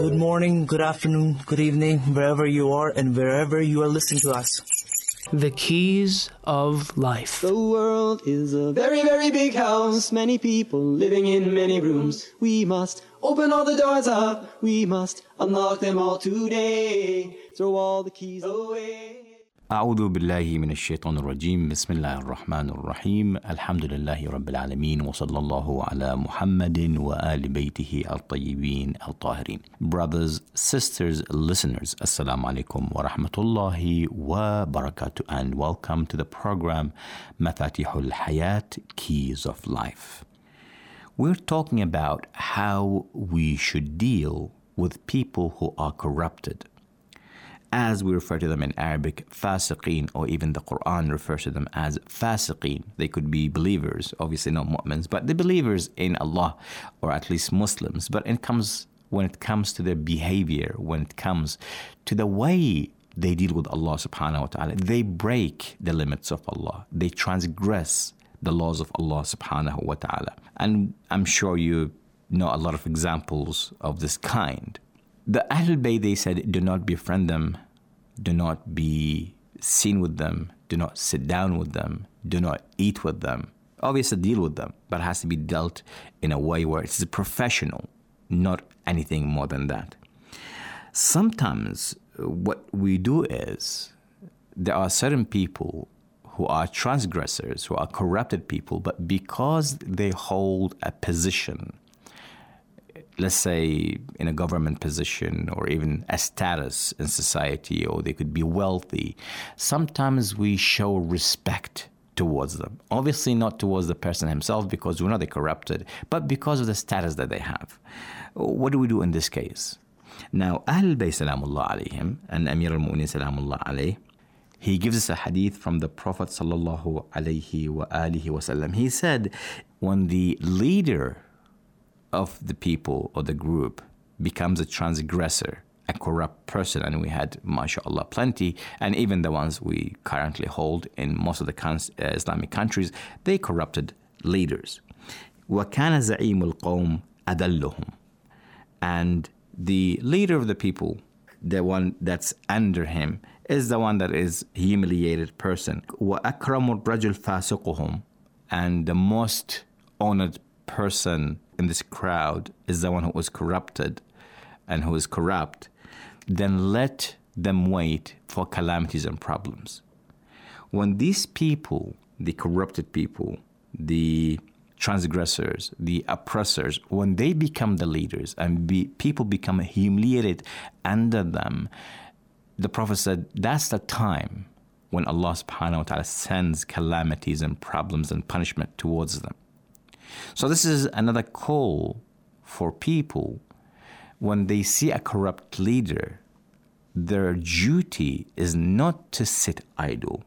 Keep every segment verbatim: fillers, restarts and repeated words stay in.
Good morning, good afternoon, good evening, wherever you are and wherever you are listening to us. The keys of life. The world is a very, very big house. Many people living in many rooms. We must open all the doors up. We must unlock them all today. Throw all the keys away. أعوذ بالله من الشيطان الرجيم. بسم الله الرحمن الرحيم. الحمد لله رب العالمين وصلى الله على محمد وآل بيته الطيبين الطاهرين. Brothers, sisters, listeners, Assalamu alaikum wa rahmatullahi wa barakatuh, and welcome to the program Mafatihul Hayat, Keys of Life. We're talking about how we should deal with people who are corrupted. As we refer to them in Arabic, fasiqeen, or even the Quran refers to them as fasiqeen. They could be believers, obviously not mu'mins, but the believers in Allah, or at least Muslims. But it comes when it comes to their behavior, when it comes to the way they deal with Allah subhanahu wa ta'ala, they break the limits of Allah. They transgress the laws of Allah subhanahu wa ta'ala. And I'm sure you know a lot of examples of this kind. The Ahlul Bayt, they said, do not befriend them, do not be seen with them, do not sit down with them, do not eat with them. Obviously deal with them, but it has to be dealt in a way where it's professional, not anything more than that. Sometimes what we do is, there are certain people who are transgressors, who are corrupted people, but because they hold a position, let's say in a government position or even a status in society, or they could be wealthy, sometimes we show respect towards them. Obviously not towards the person himself, because we know they're corrupted, but because of the status that they have. What do we do in this case? Now, Ahlul Bayt salamullah alayhim, and Amir al-Mu'minin salamullah alayh, he gives us a hadith from the Prophet sallallahu alayhi wa alihi wasallam. He said, when the leader of the people or the group becomes a transgressor, a corrupt person, and we had, mashallah, plenty, and even the ones we currently hold in most of the uh, Islamic countries, they corrupted leaders. وَكَانَ زَعِيمُ الْقَوْمِ أَدَلُّهُم. And the leader of the people, the one that's under him, is the one that is humiliated person. وَأَكْرَمُ الرَّجُلْ فَاسِقُهُم. And the most honored person in this crowd is the one who was corrupted and who is corrupt. Then let them wait for calamities and problems. When these people, the corrupted people, the transgressors, the oppressors, when they become the leaders and be, people become humiliated under them, the Prophet said that's the time when Allah subhanahu wa ta'ala sends calamities and problems and punishment towards them. So this is another call for people. When they see a corrupt leader, their duty is not to sit idle,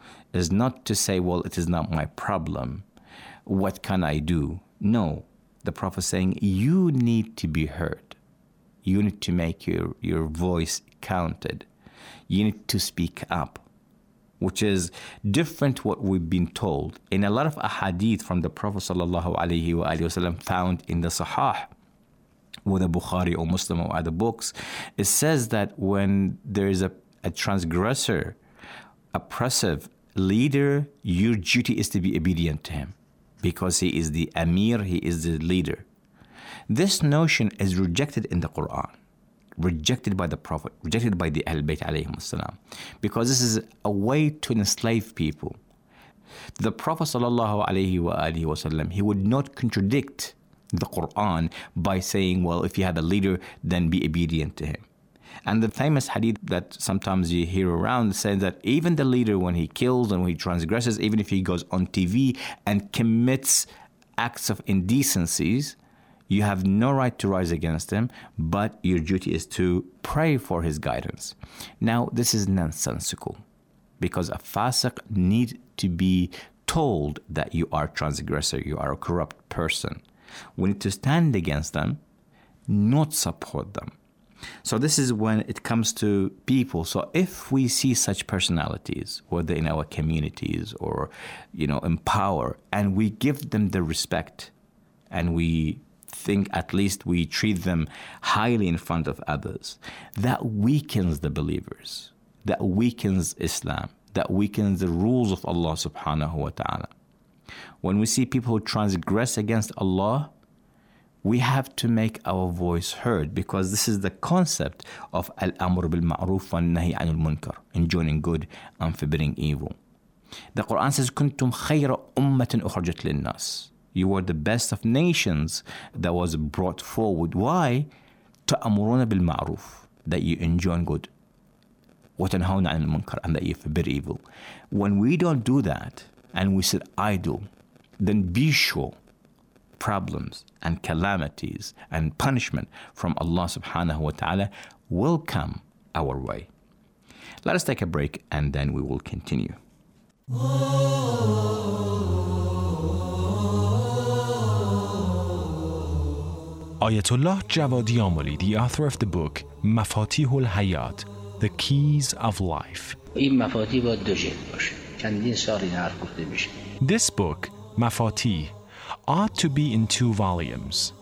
is not to say, well, it is not my problem. What can I do? No, the Prophet is saying, you need to be heard. You need to make your, your voice counted. You need to speak up, which is different what we've been told. In a lot of ahadith from the Prophet sallallahu alaihi wasallam found in the Sahih, whether Bukhari or Muslim or other books, it says that when there is a, a transgressor, oppressive leader, your duty is to be obedient to him, because he is the Amir, he is the leader. This notion is rejected in the Quran, rejected by the Prophet, rejected by the Ahlul Bayt alayhim as-salam, because this is a way to enslave people. The Prophet sallallahu alayhi wa alihi wasallam, he would not contradict the Quran by saying, well, if you have a leader, then be obedient to him. And the famous hadith that sometimes you hear around says that even the leader, when he kills and when he transgresses, even if he goes on T V and commits acts of indecencies, you have no right to rise against him, but your duty is to pray for his guidance. Now, this is nonsensical, because a fasiq needs to be told that you are a transgressor, you are a corrupt person. We need to stand against them, not support them. So this is when it comes to people. So if we see such personalities, whether in our communities or, you know, in power, and we give them the respect and we think at least we treat them highly in front of others, that weakens the believers, that weakens Islam, that weakens the rules of Allah subhanahu wa ta'ala. When we see people who transgress against Allah, we have to make our voice heard, because this is the concept of al-amr bil-ma'ruf wa-nahy anil munkar, enjoining good and forbidding evil. The Quran says, "Kuntum khayra ummatin ukhrajat lin-nas." You were the best of nations that was brought forward. Why? Ta'amuruna bil-ma'ruf, that you enjoin good. Wa tanhawna anil munkar, and that you forbid evil. When we don't do that and we sit idle, then be sure problems and calamities and punishment from Allah subhanahu wa ta'ala will come our way. Let us take a break and then we will continue. Ayatollah Javadi Amoli, the author of the book Mafatihul Hayat, The Keys of Life. This book, Mafatih, ought to be in two volumes.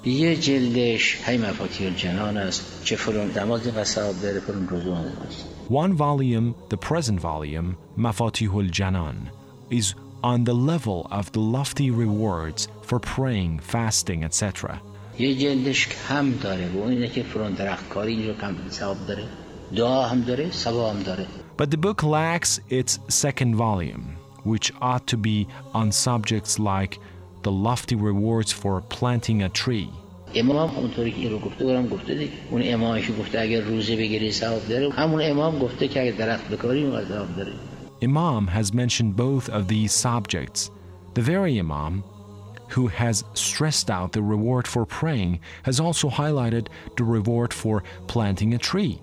One volume, the present volume, Mafatihul Janan, is on the level of the lofty rewards for praying, fasting, et cetera. But the book lacks its second volume, which ought to be on subjects like the lofty rewards for planting a tree. Imam has mentioned both of these subjects. The very Imam who has stressed out the reward for praying has also highlighted the reward for planting a tree.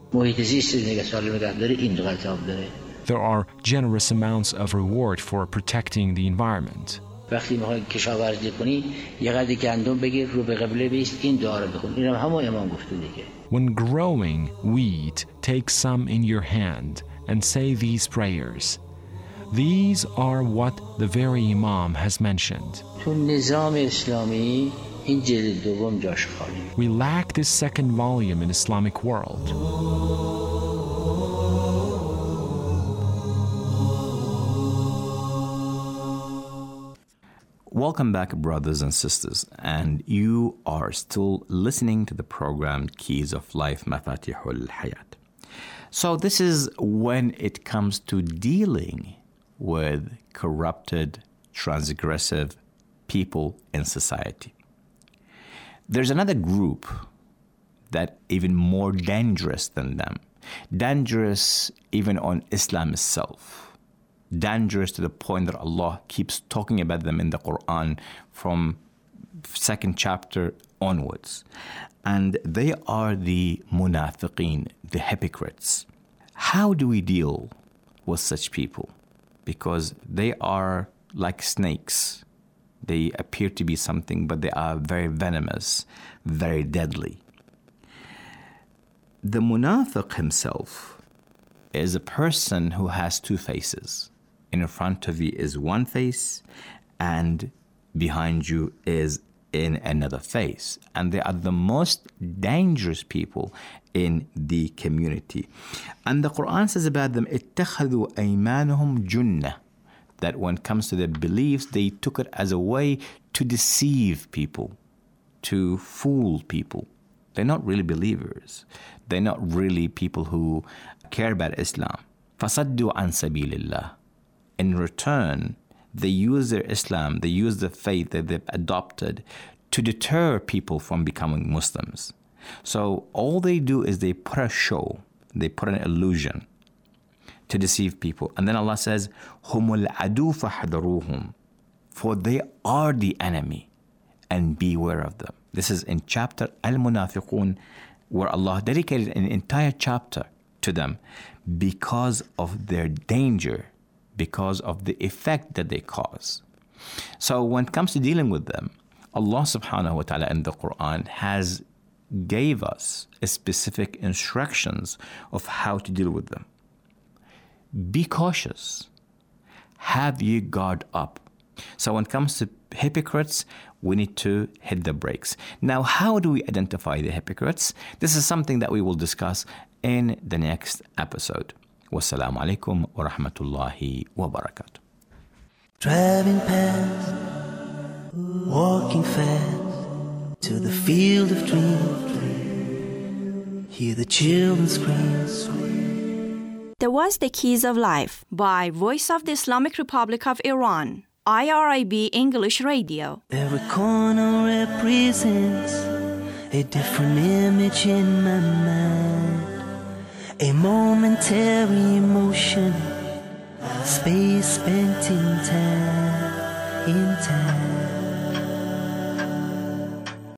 There are generous amounts of reward for protecting the environment. When growing wheat, take some in your hand and say these prayers. These are what the very Imam has mentioned. We lack this second volume in Islamic world. Welcome back, brothers and sisters, and you are still listening to the program Keys of Life, Mafatihul Hayat. So this is when it comes to dealing with corrupted, transgressive people in society. There's another group that even more dangerous than them, dangerous even on Islam itself, dangerous to the point that Allah keeps talking about them in the Quran from second chapter onwards. And they are the munafiqeen, the hypocrites. How do we deal with such people? Because they are like snakes. They appear to be something, but they are very venomous, very deadly. The munafiq himself is a person who has two faces. In front of you is one face, and behind you is in another face. And they are the most dangerous people in the community. And the Quran says about them, اتخذوا أيمانهم جنة, that when it comes to their beliefs, they took it as a way to deceive people, to fool people. They're not really believers. They're not really people who care about Islam. فَصَدُّوا عَنْ سَبِيلِ اللَّهِ. In return, they use their Islam, they use the faith that they've adopted to deter people from becoming Muslims. So all they do is they put a show, they put an illusion to deceive people. And then Allah says, هُمُ الْعَدُوْ فَحْذَرُوهُمْ, for they are the enemy, and beware of them. This is in chapter Al-Munafiqun, where Allah dedicated an entire chapter to them because of their danger, because of the effect that they cause. So when it comes to dealing with them, Allah subhanahu wa ta'ala in the Quran has gave us specific instructions of how to deal with them. Be cautious. Have your guard up. So when it comes to hypocrites, we need to hit the brakes. Now, how do we identify the hypocrites? This is something that we will discuss in the next episode. Wassalamu alaikum wa rahmatullahi wa barakatuh. Driving past, walking fast to the field of dreams. Hear the children scream. There was The Keys of Life by Voice of the Islamic Republic of Iran, I R I B English Radio. Every corner represents a different image in my mind. A momentary emotion, space spent in time, in time.